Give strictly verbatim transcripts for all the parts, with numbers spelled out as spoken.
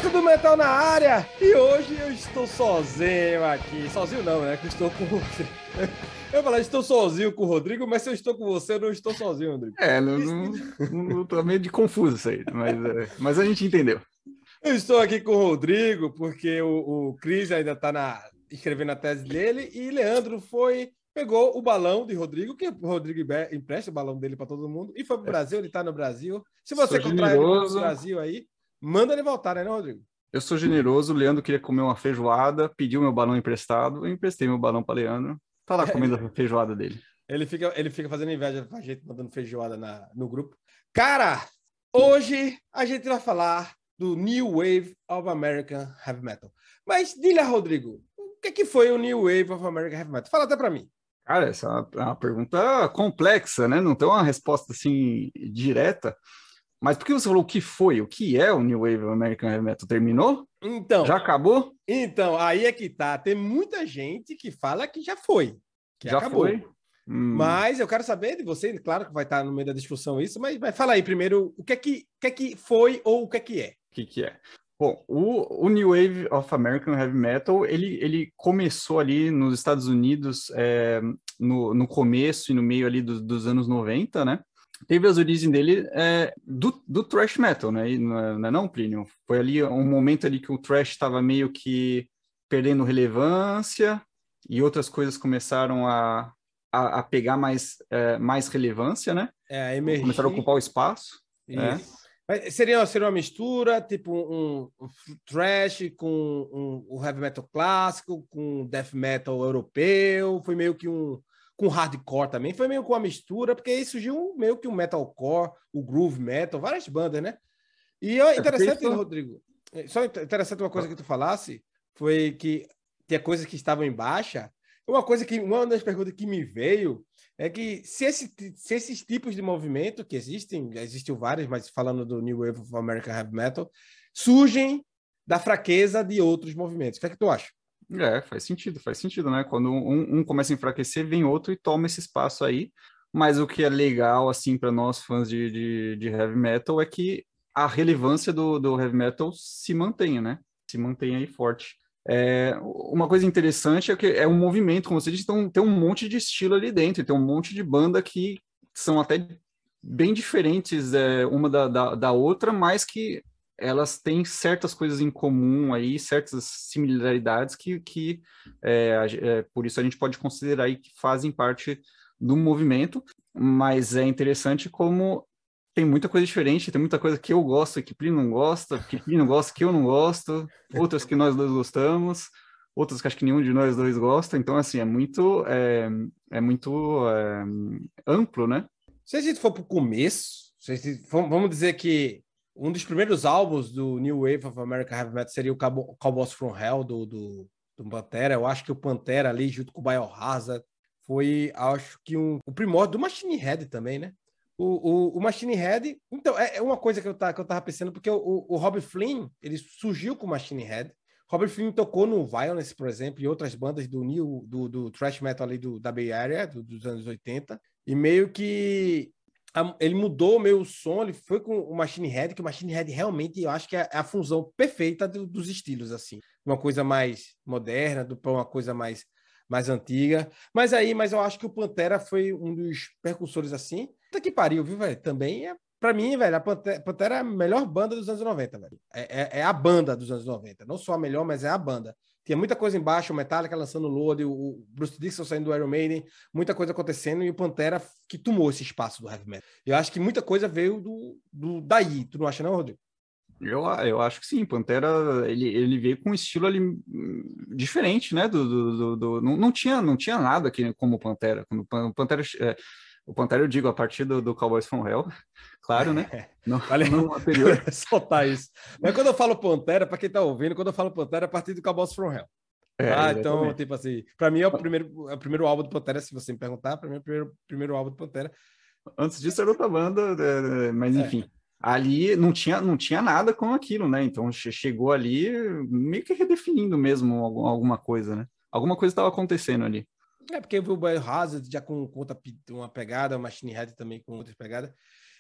Boteco do Metal na área! E hoje eu estou sozinho aqui. Sozinho não, né? Que eu estou com você. Eu falei, estou sozinho com o Rodrigo, mas se eu estou com você, eu não estou sozinho, Rodrigo. É, não, não, não tô meio de confuso isso aí, mas, é, mas a gente entendeu. Eu estou aqui com o Rodrigo, porque o, o Cris ainda está na, escrevendo a tese dele, e Leandro foi, pegou o balão de Rodrigo, que o Rodrigo empresta o balão dele para todo mundo, e foi para o Brasil, ele está no Brasil. Se você Sou encontrar ele no generoso. Brasil aí, manda ele voltar, né, não, Rodrigo? Eu sou generoso, o Leandro queria comer uma feijoada, pediu meu balão emprestado, eu emprestei meu balão para Leandro, tá lá comendo a feijoada dele. Ele fica, ele fica fazendo inveja com a gente, mandando feijoada na, no grupo. Cara, hoje a gente vai falar do New Wave of American Heavy Metal. Mas, diga, Rodrigo, o que, que foi o New Wave of American Heavy Metal? Fala até pra mim. Cara, essa é uma pergunta complexa, né? Não tem uma resposta assim direta. Mas por que você falou o que foi? O que é o New Wave of American Heavy Metal? Terminou? Então, Já acabou? Então, aí é que tá. Tem muita gente que fala que já foi, que já acabou. Foi? Hum. Mas eu quero saber de você, claro que vai estar no meio da discussão isso, mas, mas fala aí primeiro o que é que, o que, é que foi ou o que é que é. O que, que é? Bom, o, o New Wave of American Heavy Metal, ele, ele começou ali nos Estados Unidos é, no, no começo e no meio ali do, dos anos noventa, né? Teve as origens dele é, do, do thrash metal, né? E não, é, não é não, Plínio? Foi ali um momento ali que o thrash estava meio que perdendo relevância e outras coisas começaram a, a, a pegar mais, é, mais relevância, né? É, emergir. Começaram a ocupar o espaço. Isso. É. Mas seria, seria uma mistura, tipo um, um thrash com um, um heavy metal clássico, com death metal europeu, foi meio que um com hardcore também, foi meio que uma mistura, porque aí surgiu meio que um metalcore, o groove metal, várias bandas, né? E é interessante, é, Rodrigo, só interessante uma coisa que tu falasse, foi que tinha coisas que estavam em baixa. Uma coisa que, uma das perguntas que me veio é que se, esse, se esses tipos de movimento que existem, existem vários, mas falando do New Wave of American Heavy Metal, surgem da fraqueza de outros movimentos. O que é que tu acha? É, faz sentido, faz sentido, né? Quando um, um começa a enfraquecer, vem outro e toma esse espaço aí. Mas o que é legal, assim, para nós fãs de, de, de heavy metal é que a relevância do, do heavy metal se mantenha, né? Se mantenha aí forte. É, uma coisa interessante é que é um movimento, como você disse, então, tem um monte de estilo ali dentro, e tem um monte de banda que são até bem diferentes é, uma da, da, da outra, mas que elas têm certas coisas em comum aí, certas similaridades que, que é, é, por isso a gente pode considerar aí que fazem parte do movimento, mas é interessante como tem muita coisa diferente, tem muita coisa que eu gosto que Plínio não gosta, que Plínio gosta que eu não gosto, outras que nós dois gostamos, outras que acho que nenhum de nós dois gosta, então assim, é muito, é, é muito é, amplo, né? Se a gente for para o começo, se a gente for, vamos dizer que um dos primeiros álbuns do New Wave of American Heavy Metal seria o Cowboys from Hell, do, do, do Pantera. Eu acho que o Pantera ali, junto com o Biohazard, foi, acho que, um, o primórdio do Machine Head também, né? O, o, o Machine Head... Então, é, é uma coisa que eu, tá, que eu tava pensando, porque o, o, o Robb Flynn, ele surgiu com o Machine Head. Robb Flynn tocou no Violence, por exemplo, e outras bandas do new, do, do thrash metal ali do, da Bay Area, do, dos anos oitenta. E meio que ele mudou meio o som, ele foi com o Machine Head, que o Machine Head realmente, eu acho que é a fusão perfeita do, dos estilos, assim. Uma coisa mais moderna, para uma coisa mais, mais antiga. Mas aí, mas eu acho que o Pantera foi um dos percussores, assim. Puta que pariu, viu, velho? Também é, pra mim, velho, a Pantera, Pantera é a melhor banda dos anos noventa, velho. É, é, é a banda dos anos noventa. Não só a melhor, mas é a banda. Tinha muita coisa embaixo, o Metallica lançando o Load, o Bruce Dickinson saindo do Iron Maiden, muita coisa acontecendo, e o Pantera que tomou esse espaço do heavy metal. Eu acho que muita coisa veio do, do daí. Tu não acha não, Rodrigo? Eu, eu acho que sim, Pantera, ele, ele veio com um estilo ali diferente, né, do, do, do, do não, não, tinha, não tinha nada aqui como Pantera, quando o Pantera, é, o Pantera eu digo, a partir do, do Cowboys from Hell, claro, né, no, vale no anterior. soltar isso. Mas quando eu falo Pantera, para quem tá ouvindo, quando eu falo Pantera, é a partir do Cowboys from Hell. É, ah, então, tipo assim, para mim é o primeiro, é o primeiro álbum do Pantera, se você me perguntar, para mim é o primeiro, primeiro álbum do Pantera. Antes disso era outra banda, mas enfim, é. ali não tinha, não tinha nada com aquilo, né? Então chegou ali meio que redefinindo mesmo alguma coisa, né? Alguma coisa estava acontecendo ali. É porque o Biohazard já com, com outra, uma pegada, o Machine Head também com outra pegada.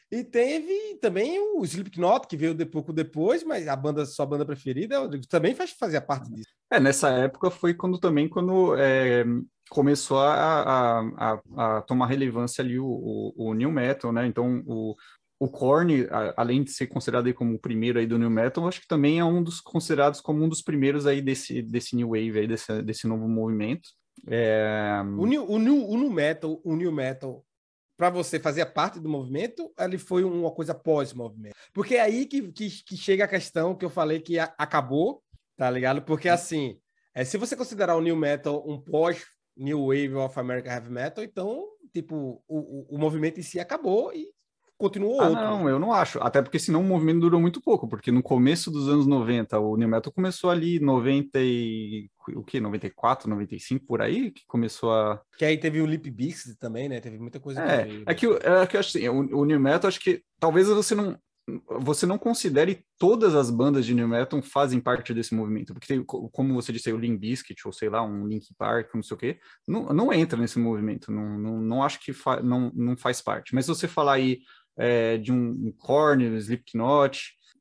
E teve também o Slipknot, que veio de pouco depois, mas a banda, sua banda preferida, Rodrigo, também faz, fazia parte disso. É, nessa época foi quando também quando é, começou a, a, a, a tomar relevância ali o, o, o New Metal, né? Então o, o Korn, a, além de ser considerado aí como o primeiro aí do New Metal, acho que também é um dos considerados como um dos primeiros aí desse, desse New Wave aí, desse, desse novo movimento. É... O, new, o, new, o New Metal, o New Metal, para você fazer parte do movimento, ele foi uma coisa pós-movimento. Porque é aí que, que, que chega a questão que eu falei que a, acabou, tá ligado? Porque assim, é, se você considerar o New Metal um pós-New Wave of American Heavy Metal, então, tipo, o, o, o movimento em si acabou e continuou Ah, outro. não, eu não acho. Até porque senão o movimento durou muito pouco, porque no começo dos anos noventa, o New Metal começou ali em noventa e... o quê? noventa e quatro, noventa e cinco, por aí, que começou a... Que aí teve o Limp Bizkit também, né? Teve muita coisa que É, veio. é que, eu- é que eu acho assim, o, o New Metal, acho que talvez você não, você não considere todas as bandas de New Metal fazem parte desse movimento, porque tem, co- como você disse aí, o Limp Bizkit, ou sei lá, um Linkin Park, não sei o quê, não, não entra nesse movimento, não, não, não acho que fa, não, não faz parte. Mas se você falar aí é, de um, um Korn, Slipknot,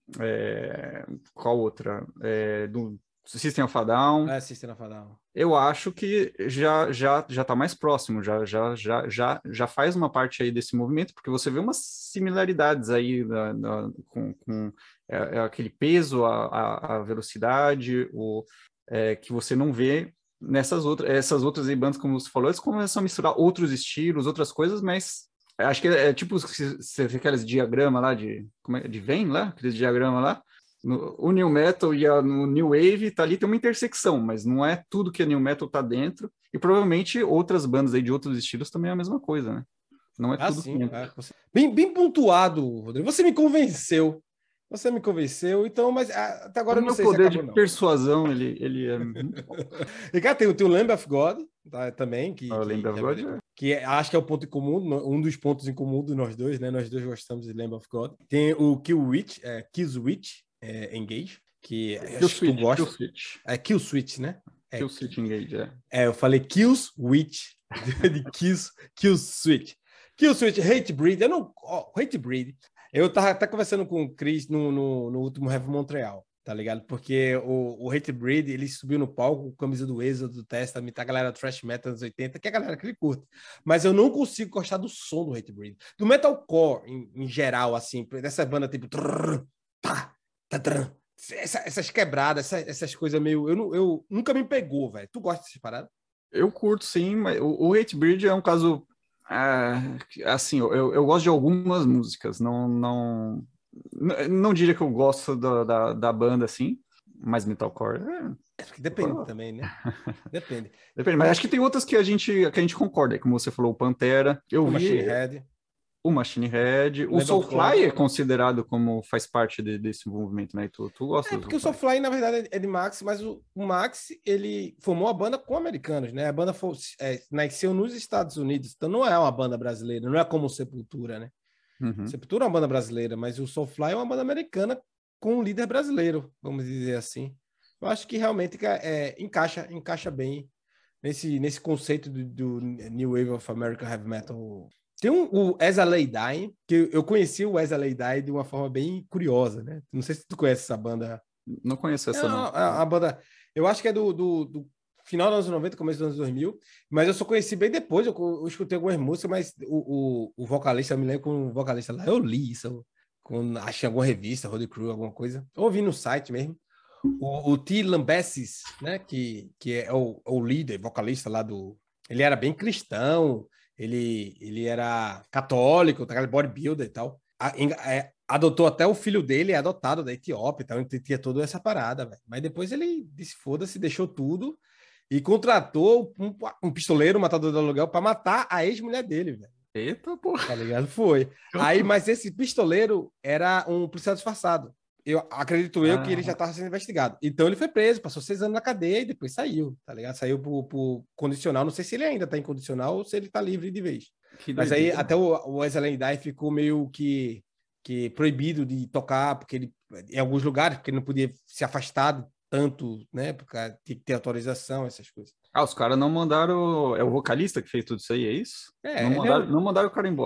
é, qual outra? É, do System of a Down, É, System of a Down. eu acho que já já já está mais próximo, já, já, já, já, já faz uma parte aí desse movimento, porque você vê umas similaridades aí da, da- com, com é, é aquele peso, a, a, a velocidade, o, é, que você não vê nessas outras, essas outras aí bandas, como você falou, eles começam a misturar outros estilos, outras coisas, mas acho que é, é tipo você vê aqueles diagrama lá de, como é, de Venn lá, aqueles diagrama lá, no, o New Metal e a, no New Wave tá ali, tem uma intersecção, mas não é tudo que a New Metal tá dentro, e provavelmente outras bandas aí de outros estilos também é a mesma coisa, né? Não é Ah, tudo que sim. entra. É. Você- Bem, bem pontuado, Rodrigo. Você me convenceu. Você me convenceu, então, mas ah, até O agora eu não meu sei se poder de acabou, não. persuasão, ele, ele é muito bom. E cá tem, tem o Lamb of God, tá, também, que, Eu que lembro já veio agora. depois. Que é- acho que é o ponto em comum, no- um dos pontos em comum de nós dois, né? Nós dois gostamos de Lamb of God. Tem o Kill Witch, é, Kill Switch é, Engage, que Kill acho que tu Switch, Kill gosta. Switch. É Kill Switch, né? É, Kill Switch Engage, é. é, eu falei Kills Witch, de Kills, Kill Switch. Kill Switch, Hate Breed. Eu não. Oh, Hate Breed. Eu tava até conversando com o Chris no, no, no último Heavy Montreal, tá ligado? Porque o, o Hate Breed, ele subiu no palco com a camisa do Êxodo, do Testament, a galera Thrash Metal anos oitenta, que é a galera que ele curte. Mas eu não consigo gostar do som do Hate Breed. Do metalcore, em, em geral, assim, dessa banda tipo. Trrr, tá, tá, trrr, essa, essas quebradas, essas, essas coisas meio. Eu, não- eu nunca me pegou, velho. Tu gosta dessas paradas? Eu curto, sim, mas o, o Hate Breed é um caso. Ah, assim, eu, eu gosto de algumas músicas, não, não, não, não diria que eu gosto da, da, da banda, assim, mas metalcore, é, Acho que depende também, né? Depende. depende, mas Mas acho que tem outras que a gente, que a gente concorda, como você falou, o Pantera, eu o Machine vi Head, o Machine Head, o o Lamb of God. Soulfly é considerado como faz parte de- desse movimento, né? E tu, tu gosta É, do porque o Soulfly? Soulfly, na verdade, é de Max, mas o, o Max, ele formou a banda com americanos, né? A banda foi, é, nasceu nos Estados Unidos, então não é uma banda brasileira, não é como o Sepultura, né? Uhum. Sepultura é uma banda brasileira, mas o Soulfly é uma banda americana com um líder brasileiro, vamos dizer assim. Eu acho que realmente é, encaixa, encaixa bem nesse, nesse conceito do, do New Wave of American Heavy Metal. Tem um, o As I Lay Dying, que eu conheci o As I Lay Dying de uma forma bem curiosa, né? Não sei se tu conhece essa banda. Não conheço É essa, não. a, a banda, eu acho que é do, do, do final dos anos noventa, começo dos anos dois mil, mas eu só conheci bem depois, eu, eu escutei algumas músicas, mas o, o, o vocalista, eu me lembro com o vocalista lá, eu li isso, com, achei alguma revista, Road Crew, alguma coisa, ou ouvi no site mesmo. O, o T. Lambesis, né, que, que é o, o líder, vocalista lá do... Ele era bem cristão, ele, ele era católico, tá, bodybuilder e tal. A, é, adotou até o filho dele, é adotado da Etiópia, então ele tinha toda essa parada, véio. Mas depois ele disse, foda-se, deixou tudo e contratou um, um pistoleiro, um matador de aluguel, para matar a ex-mulher dele, velho. Eita, porra. Tá ligado? Foi. Aí, mas esse pistoleiro era um policial disfarçado. Eu acredito eu que ele já Ah, estava sendo investigado. Então ele foi preso, passou seis anos na cadeia e depois saiu, tá ligado? Saiu por, por condicional. Não sei se ele ainda tá em condicional ou se ele tá livre de vez. que Mas aí doideira. até o, o Wesley Dye ficou meio que, que proibido de tocar, porque ele, em alguns lugares, porque ele não podia se afastar tanto, né? Porque tinha que ter autorização, essas coisas. Ah, os caras não mandaram. É o vocalista que fez tudo isso aí, é isso? Não É, ele é mandaram, um, não mandaram o cara embora.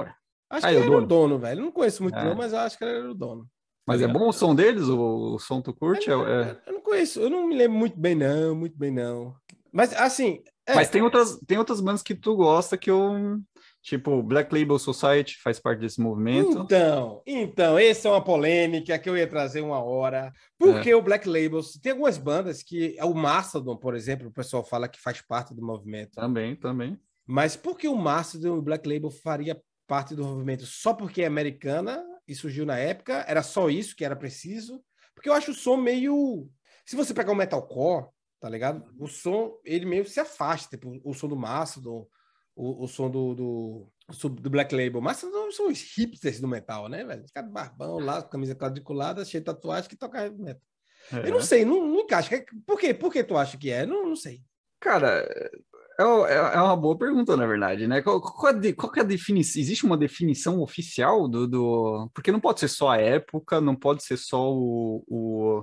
Acho Ah, que é ele o era o dono. dono, velho. Eu não conheço muito, não, É. mas eu acho que ele era o dono. Tá Mas é ligado? bom o som deles? O, o som tu Eu, curte? É, eu- é- eu não conheço, eu não me lembro muito bem, não, muito bem, não. Mas assim, Mas é. tem outras, tem outras bandas que tu gosta que eu. Tipo, Black Label Society faz parte desse movimento. Então, então, essa é uma polêmica que eu ia trazer uma hora. É, Porque o Black Labels tem algumas bandas que o Mastodon, por exemplo, o pessoal fala que faz parte do movimento. também, também. Mas por que o Mastodon e o Black Label faria parte do movimento só porque é americana e surgiu na época? Era só isso que era preciso? Porque eu acho o som meio. Se você pegar o metalcore, tá ligado? O som, ele meio se afasta. Tipo, o som do Mastodon, o, o som do, do, do Black Label. Mastodon são os hipsters do metal, né, velho? Os caras barbão lá, camisa quadriculada, cheio de tatuagem que toca heavy metal. Eu não É. sei, não, não encaixa. Por quê? Por que tu acha que é? Não, não sei. Cara, é, é- é uma boa pergunta, na verdade, né? Qual, qual, é, de- qual que é a definição? Existe uma definição oficial do, do... Porque não pode ser só a época, não pode ser só o, o,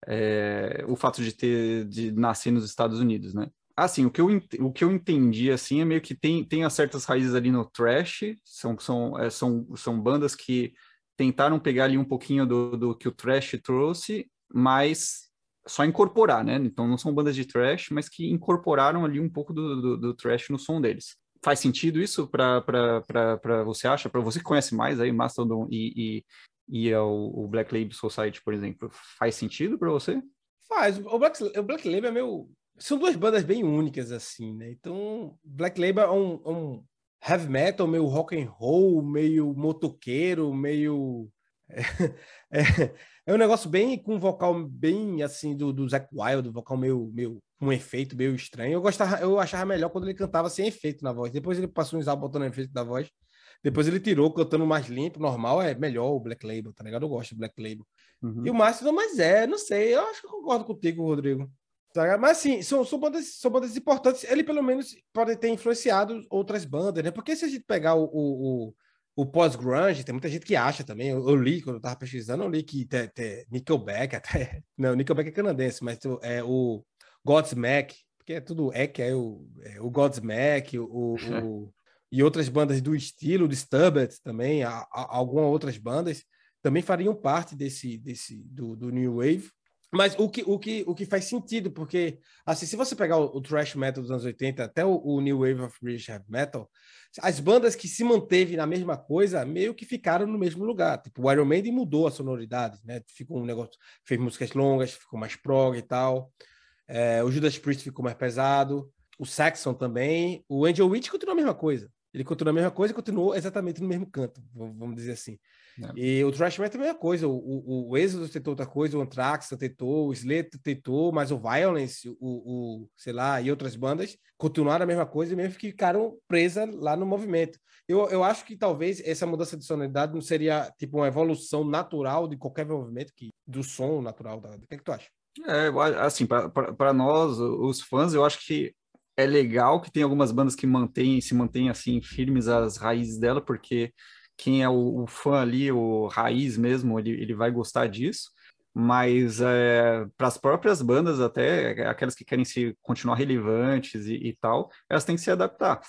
é, o fato de ter de nascer nos Estados Unidos, né? Assim, o que eu, ent- o que eu entendi, assim, é meio que tem, tem as certas raízes ali no thrash, são, são, é, são, são bandas que tentaram pegar ali um pouquinho do, do que o thrash trouxe, mas só incorporar, né? Então não são bandas de thrash, mas que incorporaram ali um pouco do, do, do thrash no som deles. Faz sentido isso para você acha? Para você que conhece mais aí Mastodon e, e, e o, o Black Label Society, por exemplo, faz sentido para você? Faz. O Black, o Black Label é meio. São duas bandas bem únicas, assim, né? Então, Black Label é um, um heavy metal, meio rock and roll, meio motoqueiro, meio. É, é, é um negócio bem com um vocal bem assim do, do Zakk Wylde, um vocal meio, meio um efeito meio estranho. Eu gostava, eu achava melhor quando ele cantava sem efeito na voz. Depois ele passou uns álbuns botando efeito na voz. Depois ele tirou, cantando mais limpo, normal, é melhor o Black Label, tá ligado? Eu gosto do Black Label. E Uhum. o Márcio, mas é, não sei, eu acho que eu concordo contigo, Rodrigo. Tá? Mas assim, são, são, bandas, são bandas importantes. Ele pelo menos pode ter influenciado outras bandas, né? Porque se a gente pegar o, o, o, o pós-grunge, tem muita gente que acha também. Eu, eu li, quando eu tava pesquisando, eu li que te, te, Nickelback até. Não, Nickelback é canadense, mas é o Godsmack, porque é tudo é que é o, é, o Godsmack, o, o, e outras bandas do estilo, Disturbed também, a, a, algumas outras bandas também fariam parte desse, desse do, do New Wave. Mas o que, o, que, o que faz sentido, porque assim, se você pegar o, o thrash metal dos anos oitenta até o, o New Wave of British Heavy Metal, as bandas que se manteve na mesma coisa meio que ficaram no mesmo lugar. Tipo, o Iron Maiden mudou a sonoridade, né? Ficou um negócio, fez músicas longas, ficou mais prog e tal. É, o Judas Priest ficou mais pesado. O Saxon também. O Angel Witch continuou a mesma coisa. Ele continuou a mesma coisa e continuou exatamente no mesmo canto, vamos dizer assim. É. E o thrash metal é a mesma coisa. O, o, o Exodus tentou outra coisa, o Anthrax tentou, o Slayer tentou, mas o Violence, o, o, sei lá, e outras bandas continuaram a mesma coisa e mesmo ficaram presas lá no movimento. Eu, eu acho que talvez essa mudança de sonoridade não seria tipo uma evolução natural de qualquer movimento, que, do som natural. Da... O que é que tu acha? É, eu a- assim, para nós, os fãs, eu acho que é legal que tem algumas bandas que mantêm, se mantêm assim, firmes às raízes dela, porque quem é o, o fã ali, o raiz mesmo, ele, ele vai gostar disso. Mas é, para as próprias bandas, até aquelas que querem se continuar relevantes e, e tal, elas têm que se adaptar.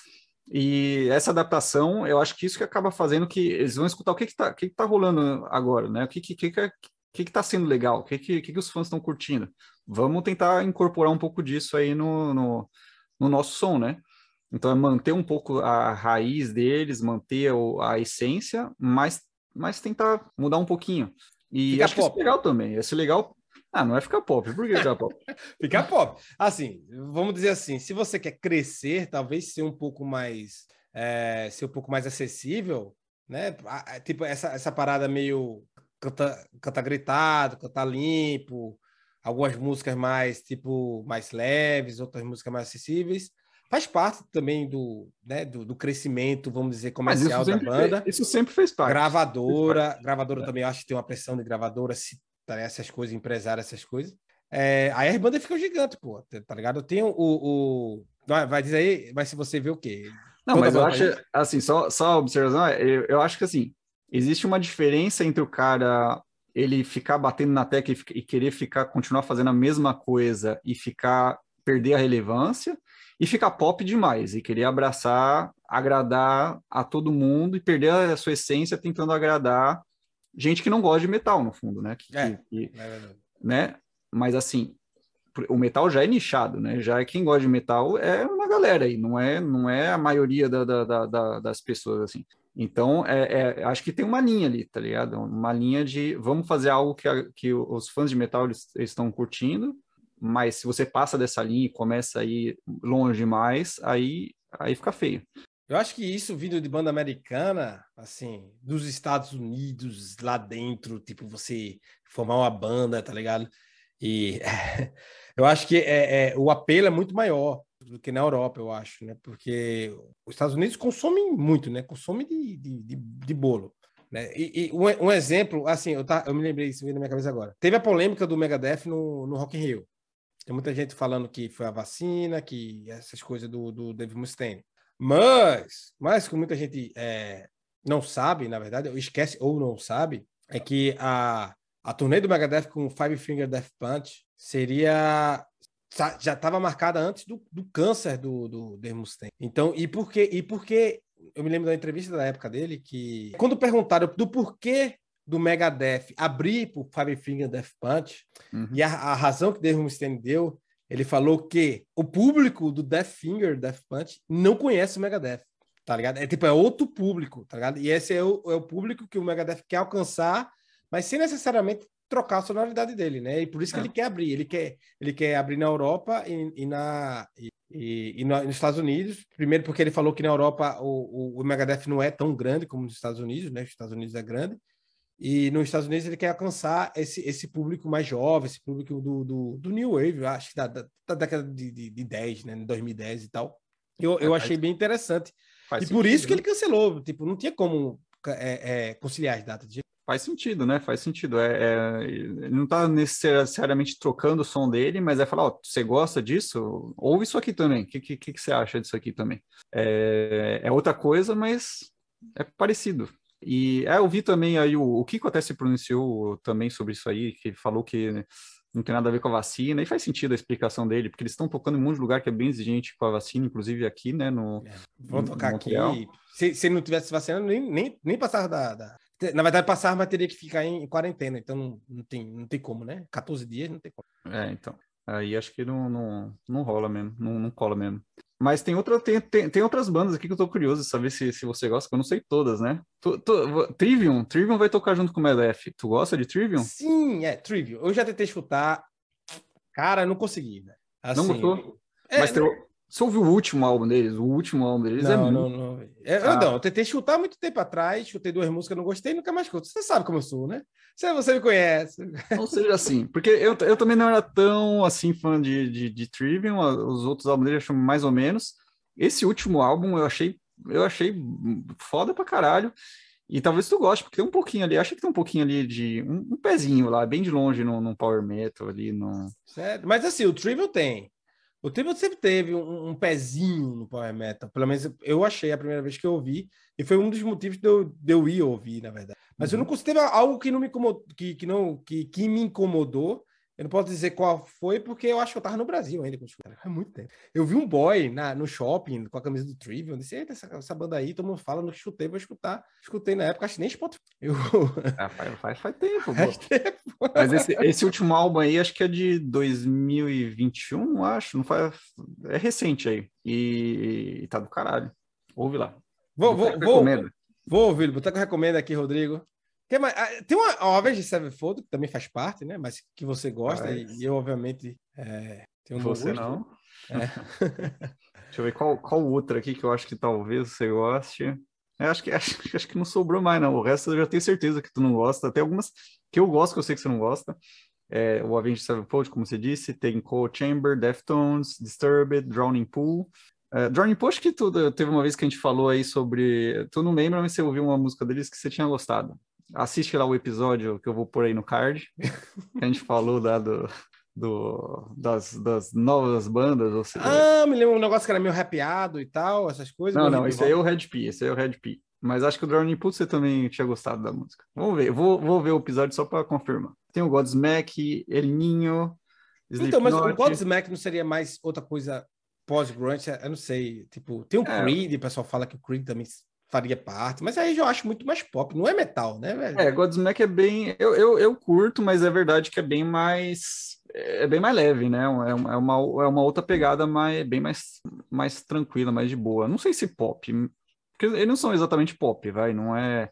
E essa adaptação, eu acho que isso que acaba fazendo que eles vão escutar o que está que que tá rolando agora, né? O que que, que, que, que que tá sendo legal? O que que, que, que os fãs estão curtindo? Vamos tentar incorporar um pouco disso aí no, no, no nosso som, né? Então é manter um pouco a raiz deles, manter o, a essência, mas, mas tentar mudar um pouquinho. E Fica acho que isso é pop. legal também. Esse legal. Ah, não é ficar pop. Por que ficar pop? Fica pop. Assim, vamos dizer assim, se você quer crescer, talvez ser um pouco mais, é, ser um pouco mais acessível, né? Tipo, essa, essa parada meio canta, canta gritado, cantar limpo, algumas músicas mais, tipo, mais leves, outras músicas mais acessíveis. Faz parte também do, né, do, do crescimento, vamos dizer, Mas isso comercial da sempre, fe- banda. isso sempre fez parte. Fez Gravadora, parte. gravadora também, eu acho que tem uma pressão de gravadora, se tá, essas coisas, empresário, essas coisas. É, aí as bandas ficam gigantes, pô, tá ligado? Eu tenho o, o. Vai, vai dizer aí, mas se você vê o quê? Não, Conta a mas eu banda pra acho, gente. assim, só, só a observação, eu, eu acho que, assim, existe uma diferença entre o cara, ele ficar batendo na tecla e, fi- e querer ficar, continuar fazendo a mesma coisa e ficar, perder a relevância, e ficar pop demais, e querer abraçar, agradar a todo mundo e perder a sua essência tentando agradar gente que não gosta de metal, no fundo, né? Que, É, que, que, é verdade. né? Mas assim, o metal já é nichado, né? Já é quem gosta de metal é uma galera aí, não é, não é a maioria da, da, da, da, das pessoas, assim. Então, é, é, acho que tem uma linha ali, tá ligado? Uma linha de vamos fazer algo que, a, que os fãs de metal eles, eles estão curtindo, mas se você passa dessa linha e começa a ir longe demais, aí, aí fica feio. Eu acho que isso vindo de banda americana, assim, dos Estados Unidos, lá dentro, tipo, você formar uma banda, tá ligado? E eu acho que é, é, o apelo é muito maior do que na Europa, eu acho, né? Porque os Estados Unidos consomem muito, né? Consomem de, de, de, de bolo. Né? E, e um, um exemplo, assim, eu, tá, eu me lembrei, isso veio na minha cabeça agora. Teve a polêmica do Megadeth no, no Rock in Rio. Tem muita gente falando que foi a vacina, que essas coisas do, do Dave Mustaine. Mas, mas que muita gente é, não sabe, na verdade, ou esquece ou não sabe, é que a, a turnê do Megadeth com Five Finger Death Punch seria já estava marcada antes do, do câncer do, do Dave Mustaine. Então, e por quê? E por quê? Eu me lembro da entrevista da época dele que quando perguntaram do porquê do Megadeth abrir por Five Finger Death Punch, uhum. e a, a razão que Dave Mustaine deu, ele falou que o público do Death Finger Death Punch não conhece o Megadeth, tá ligado? É tipo, é outro público, tá ligado? E esse é o, é o público que o Megadeth quer alcançar, mas sem necessariamente trocar a sonoridade dele, né? E por isso que é. ele quer abrir, ele quer, ele quer abrir na Europa e, e, na, e, e, e nos Estados Unidos. Primeiro porque ele falou que na Europa o, o, o Megadeth não é tão grande como nos Estados Unidos, né? Os Estados Unidos é grande. E nos Estados Unidos ele quer alcançar esse, esse público mais jovem, esse público do, do, do New Wave, acho que da, da, da década de, de, de dez, né? dois mil e dez e tal. Eu, é, eu achei bem interessante. E por sentido, isso que né? ele cancelou. Tipo, não tinha como é, é, conciliar as datas. De... Faz sentido, né? Faz sentido. É, é, ele não tá necessariamente trocando o som dele, mas é falar, ó, você gosta disso? Ouve isso aqui também. O que, que, que você acha disso aqui também? É, é outra coisa, mas é parecido. E é, eu vi também aí, o, o Kiko até se pronunciou também sobre isso aí, que falou que né, não tem nada a ver com a vacina, e faz sentido a explicação dele, porque eles estão tocando em um monte de lugar que é bem exigente com a vacina, inclusive aqui, né, no é, vão tocar aqui, se, se ele não tivesse vacinado, nem, nem, nem passar da, da... Na verdade, passar, mas teria que ficar em, em quarentena, então não, não, tem, não tem como, né? quatorze dias não tem como. É, então, aí acho que não, não, não rola mesmo, não, não cola mesmo. Mas tem, outra, tem, tem, tem outras bandas aqui que eu tô curioso de saber se, se você gosta, que eu não sei todas, né? Tu, tu, Trivium, Trivium vai tocar junto com o Megadeth. Tu gosta de Trivium? Sim, é, Trivium. Eu já tentei escutar, cara, não consegui, né? Assim, não gostou? É, Mas tem, você ouviu o último álbum deles? O último álbum deles não, é não, muito... não, não. É, eu, ah. não, eu tentei escutar muito tempo atrás, escutei duas músicas, não gostei, nunca mais escuto. Você sabe como eu sou, né? Você, você me conhece. Não seja assim, porque eu, eu também não era tão, assim, fã de, de, de Trivium, os outros álbuns dele eu achei mais ou menos. Esse último álbum eu achei, eu achei foda pra caralho. E talvez tu goste, porque tem um pouquinho ali, acho que tem um pouquinho ali de um, um pezinho lá, bem de longe no, no Power Metal ali. No... Certo. Mas assim, o Trivium tem. O Trivium sempre teve um, um pezinho no Power Metal. Pelo menos eu achei a primeira vez que eu ouvi. E foi um dos motivos de eu, de eu ir ouvir, na verdade. Mas uhum. eu não consigo. Teve algo que não me incomodou, que, que, não, que, que me incomodou. Eu não posso dizer qual foi, porque eu acho que eu tava no Brasil ainda. Há muito tempo. Eu vi um boy na, no shopping com a camisa do Trivium. Eu disse, eita, essa, essa banda aí, todo mundo fala, não chutei, vou escutar. Escutei na época, acho que nem Spotify. Eu... Ah, faz, faz, faz tempo, faz tempo. Mas esse, esse último álbum aí, acho que é de dois mil e vinte e um, acho. Não faz... É recente aí. E, e tá do caralho. Ouve lá. Vou, vou, vou, vou ouvir. O Boteco recomenda aqui, Rodrigo. Tem uma, tem uma, uma Avenged Sevenfold, que também faz parte, né? Mas que você gosta, ah, e, e eu, obviamente, é, tenho um Você gosto. não? É. Deixa eu ver qual, qual outra aqui que eu acho que talvez você goste. Eu acho que, acho, acho que não sobrou mais, não. O resto eu já tenho certeza que tu não gosta. Tem algumas que eu gosto, que eu sei que você não gosta. É, o Avenged Sevenfold, como você disse, tem Cold Chamber, Deftones, Disturbed, Drowning Pool. Uh, Drowning Pool, acho que tu, teve uma vez que a gente falou aí sobre... Tu não lembra, mas você ouviu uma música deles que você tinha gostado. Assiste lá o episódio que eu vou pôr aí no card, que a gente falou lá do, do, das, das novas bandas. Ou seja... Ah, me lembro um negócio que era meio rapeado e tal, essas coisas. Não, não, esse aí é o Red P, esse aí é o Red P. Mas acho que o Drowning Pool você também tinha gostado da música. Vamos ver, vou, vou ver o episódio só para confirmar. Tem o Godsmack, El Ninho, Slipknot. Então, mas o Godsmack não seria mais outra coisa pós-grunge, eu não sei, tipo, tem o É, Creed, o pessoal fala que o Creed também faria parte, mas aí eu acho muito mais pop, não é metal, né, velho? é, Godsmack é bem. Eu, eu, eu curto, mas é verdade que é bem mais. É bem mais leve, né? É uma, é uma, é uma outra pegada mais, bem mais, mais tranquila, mais de boa. Não sei se pop, porque eles não são exatamente pop, vai, não é.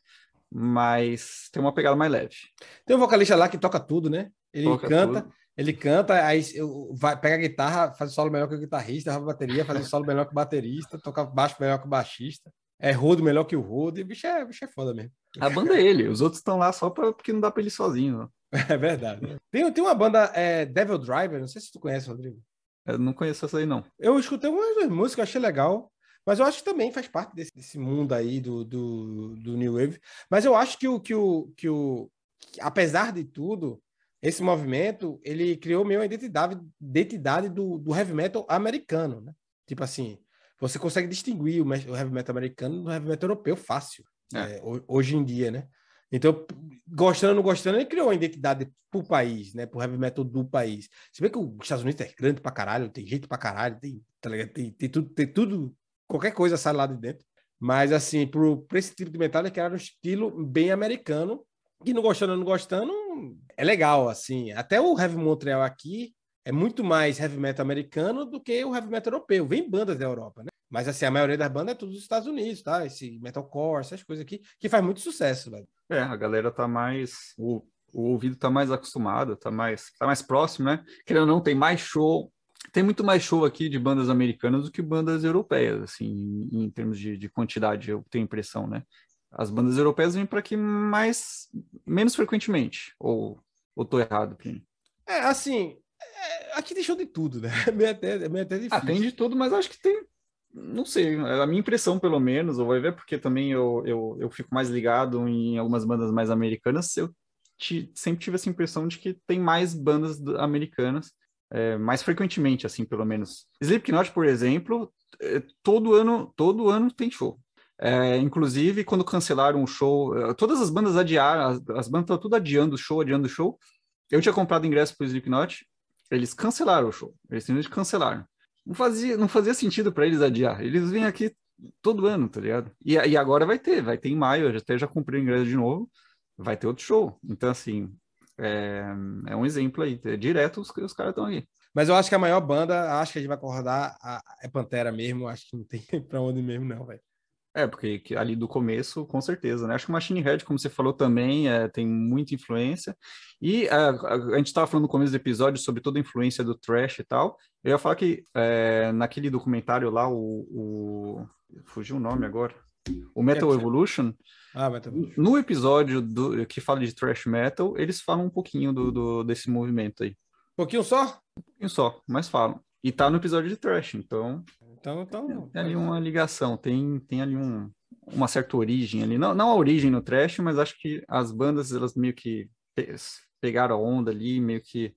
Mas tem uma pegada mais leve. Tem um vocalista lá que toca tudo, né? Ele Toca canta, tudo. ele canta, aí eu- vai, pega a guitarra, faz o solo melhor que o guitarrista, vai a bateria, faz o solo melhor que o baterista, toca baixo melhor que o baixista, é rodo melhor que o rodo, e o bicho é, o bicho é foda mesmo. A banda é ele, os outros estão lá só pra, porque não dá pra ele sozinho. Né? É verdade. Tem, tem uma banda, é, Devil Driver, não sei se tu conhece, Rodrigo. Eu não conheço essa aí, não. Eu escutei umas duas músicas, achei legal, mas eu acho que também faz parte desse, desse mundo aí do, do, do New Wave. Mas eu acho que o, que o, que o que, apesar de tudo, esse movimento, ele criou meio uma identidade, identidade do, do heavy metal americano, né? Tipo assim, você consegue distinguir o, o heavy metal americano do heavy metal europeu fácil, É. é, hoje em dia, né? Então, gostando ou não gostando, ele criou uma identidade pro país, né? Pro heavy metal do país. Se bem que os Estados Unidos é grande pra caralho, tem jeito pra caralho, tem, tá ligado? Tem, tem, tudo, tem tudo, qualquer coisa sai lá de dentro. Mas, assim, pro, pra esse tipo de metal, ele criaram um estilo bem americano, que não gostando ou não gostando, é legal, assim. Até o Heavy Montreal aqui é muito mais heavy metal americano do que o heavy metal europeu. Vem bandas da Europa, né? Mas, assim, a maioria das bandas é tudo dos Estados Unidos, tá? Esse metalcore, essas coisas aqui, que faz muito sucesso, velho. É, a galera tá mais. O, o ouvido tá mais acostumado, tá mais, tá mais próximo, né? Querendo ou não, tem mais show. Tem muito mais show aqui de bandas americanas do que bandas europeias, assim, em, em termos de, de quantidade, eu tenho a impressão, né? As bandas europeias vêm para aqui mais menos frequentemente, ou, ou tô errado, Plínio? É, assim, é, aqui deixou de tudo, né? É meio até, é meio até Ah, tem difícil. de tudo, mas acho que tem, não sei, a minha impressão, pelo menos, ou vai ver, porque também eu, eu, eu fico mais ligado em algumas bandas mais americanas, eu ti- sempre tive essa impressão de que tem mais bandas do- americanas, é, mais frequentemente, assim, pelo menos. Slipknot, por exemplo, é, todo ano, todo ano tem show. É, inclusive, quando cancelaram o show, é, todas as bandas adiaram, as, as bandas estavam tudo adiando o show, adiando o show. Eu tinha comprado ingresso para o Slipknot, eles cancelaram o show, eles simplesmente cancelaram. Não fazia, não fazia sentido para eles adiar. Eles vêm aqui todo ano, tá ligado? E, e agora vai ter, vai ter em maio, eu até já comprei o ingresso de novo, vai ter outro show. Então, assim, é, é um exemplo aí. É direto os, os caras estão aí. Mas eu acho que a maior banda, acho que a gente vai acordar, a, é Pantera mesmo. Acho que não tem pra onde mesmo, não, velho. É, porque que ali do começo, com certeza, né? Acho que o Machine Head, como você falou também, é, tem muita influência. E a, a, a gente estava falando no começo do episódio sobre toda a influência do thrash e tal. Eu ia falar que é, naquele documentário lá, o, o... Fugiu o nome agora. O Metal Evolution, Ah, Metal Evolution. no episódio do, que fala de thrash metal, eles falam um pouquinho do, do, desse movimento aí. Um pouquinho só? Um pouquinho só, mas falam. E tá no episódio de thrash, então Então, então. tem ali uma ligação, tem, tem ali um, uma certa origem ali. Não, não a origem no thrash, mas acho que as bandas, elas meio que pe- pegaram a onda ali, meio que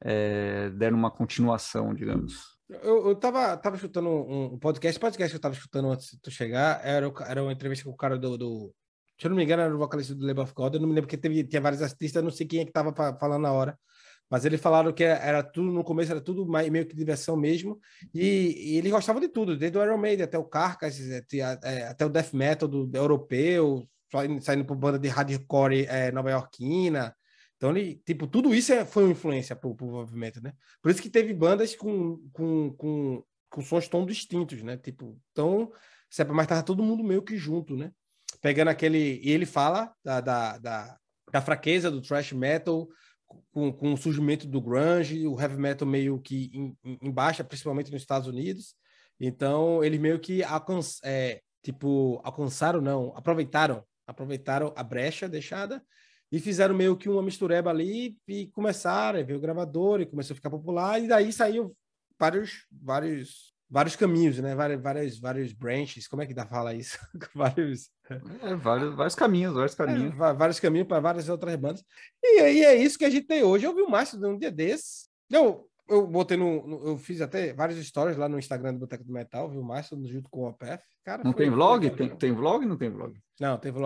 é, deram uma continuação, digamos. Eu, eu tava, tava escutando um, um podcast, podcast que eu tava escutando antes de tu chegar, era, o, era uma entrevista com o cara do, do. Se eu não me engano, era o vocalista do Lamb of God. Eu não me lembro porque teve, tinha vários artistas, eu não sei quem é que tava fa- falando na hora. Mas eles falaram que era tudo, no começo era tudo mais, meio que diversão mesmo. E, e eles gostavam de tudo, desde o Iron Maiden até o Carcass, é, até o death metal do, do europeu, saindo, saindo por banda de hardcore é, nova-iorquina. Então, ele, tipo, tudo isso é, foi uma influência pro, pro movimento, né? Por isso que teve bandas com, com, com, com sons tão distintos, né? Tipo, tão... Mas tava todo mundo meio que junto, né? Pegando aquele... E ele fala da, da, da, da fraqueza do thrash metal com, com o surgimento do grunge, o heavy metal meio que em, em baixa, principalmente nos Estados Unidos. Então, eles meio que alcanç, é, tipo, alcançaram, não, aproveitaram, aproveitaram a brecha deixada e fizeram meio que uma mistureba ali e começaram, aí veio o gravador e começou a ficar popular, e daí saiu vários, vários, vários caminhos, né? Vários, vários, vários branches, como é que dá pra falar isso? vários... É, vários, vários caminhos, vários caminhos. É, vários caminhos para várias outras bandas. E aí é isso que a gente tem hoje. Eu vi o Márcio um dia desses. Eu, eu botei no, no, Eu fiz até várias stories lá no Instagram do Boteco do Metal, viu o Márcio junto com o Opeth. Cara, Não tem foi, foi vlog? legal. Tem, tem vlog ou não tem vlog? Não, tem vlog não.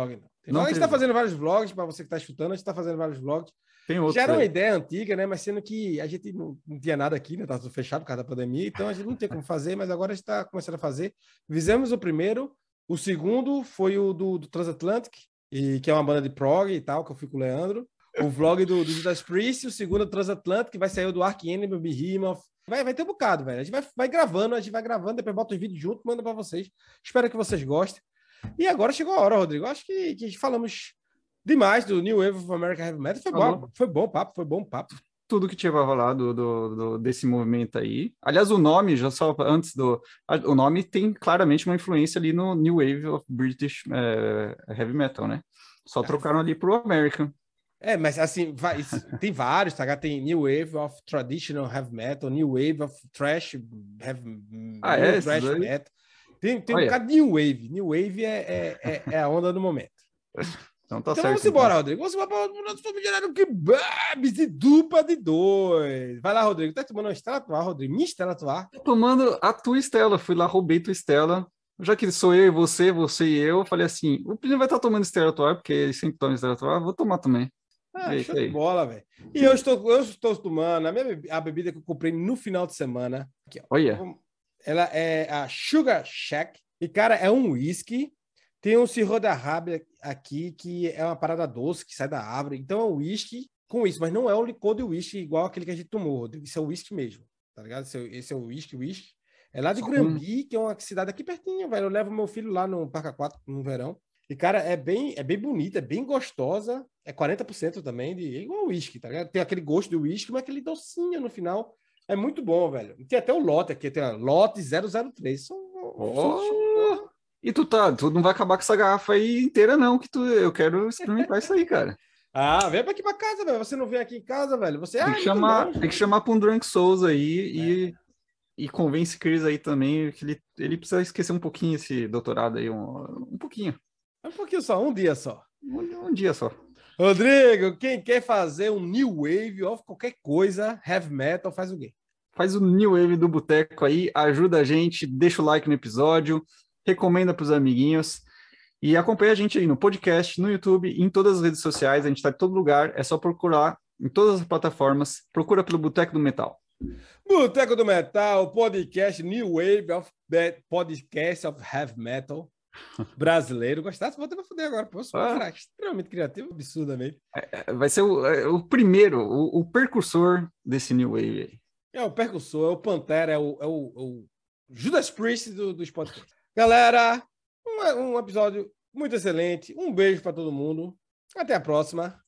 Não a gente está fazendo vários vlogs, para você que está escutando, a gente está fazendo vários vlogs. Tem outros, Já era uma aí. ideia antiga, né? Mas sendo que a gente não, não tinha nada aqui, né? Estava tudo fechado por causa da pandemia, então a gente não tinha como fazer, mas agora a gente está começando a fazer. Fizemos o primeiro, o segundo foi o do, do Transatlantic, e, que é uma banda de prog e tal, que eu fui com o Leandro. O vlog do, do Judas Priest, o segundo do Transatlantic, que vai sair o do Ark Enemy, o Behemoth. Vai, vai ter um bocado, velho. A gente vai, vai gravando, a gente vai gravando, depois bota os vídeos junto, manda para vocês. Espero que vocês gostem. E agora chegou a hora, Rodrigo. Acho que, que falamos demais do New Wave of American Heavy Metal. Foi bom, foi bom papo, foi bom papo. Tudo que tinha para rolar do, do, do, desse movimento aí. Aliás, o nome, já só antes do... O nome tem claramente uma influência ali no New Wave of British é, Heavy Metal, né? Só trocaram ali pro American. É, mas assim, vai, tem vários, tá? Tem New Wave of Traditional Heavy Metal, New Wave of Thrash Heavy ah, é, Thrash Metal. Tem, tem um bocado de New Wave. New Wave é, é, é, é a onda do momento. Então tá então certo. Vamos embora, então. Rodrigo. Vamos embora para o nosso familiar que bebe de dupla de dois. Vai lá, Rodrigo. Tá tomando uma Stella Artois, Rodrigo? Minha Stella Artois? Tô tomando a tua Stella. Fui lá, roubei tua Stella. Já que sou eu e você, você e eu, falei assim, o Plínio vai estar tomando Stella Artois, porque ele sempre toma Stella Artois, vou tomar também. Ah, é, show de bola, velho. E eu estou, eu estou tomando a, minha, a bebida que eu comprei no final de semana. Aqui, ó. Olha. Ela é a Sugar Shack. E, cara, é um whisky. Tem um Sirro da Rábia aqui, que é uma parada doce, que sai da árvore. Então é um whisky com isso, mas não é um licor de whisky igual aquele que a gente tomou. Isso é o whisky mesmo, tá ligado? Esse é, esse é o whisky, whisky. É lá de Só Grambi, um... que é uma cidade aqui pertinho, velho. Eu levo meu filho lá no Parque Aquático no verão. E, cara, é bem, é bem bonita, é bem gostosa. É quarenta por cento também, de, é igual whisky, tá ligado? Tem aquele gosto do whisky, mas aquele docinho no final. É muito bom, velho. Tem até o lote aqui, tem a lote zero zero três. São, oh. são... E tu tá, tu não vai acabar com essa garrafa aí inteira, não, que tu, eu quero experimentar isso aí, cara. Ah, vem aqui pra casa, velho. Você não vem aqui em casa, velho. Você tem, ah, que chamar, tem que chamar pra um Drunk Souls aí é. e, e convence Chris aí também que ele, ele precisa esquecer um pouquinho esse doutorado aí, um, um pouquinho. Um pouquinho só, um dia só. Um, um dia só. Rodrigo, quem quer fazer um New Wave of qualquer coisa, heavy metal, faz o quê? Faz o New Wave do Boteco aí, ajuda a gente, deixa o like no episódio, recomenda para os amiguinhos e acompanha a gente aí no podcast, no YouTube, em todas as redes sociais, a gente está em todo lugar, é só procurar em todas as plataformas, procura pelo Boteco do Metal. Boteco do Metal, podcast New Wave of Podcast of Heavy Metal brasileiro. Gostasse? Vou até pra fuder agora, pô, sou ah. extremamente criativo, absurdamente. É, vai ser o, é, o primeiro, o, o percursor desse New Wave aí. É o percussor, é o Pantera, é o, é o, é o Judas Priest do, dos podcasts. Galera, um, um episódio muito excelente. Um beijo para todo mundo. Até a próxima.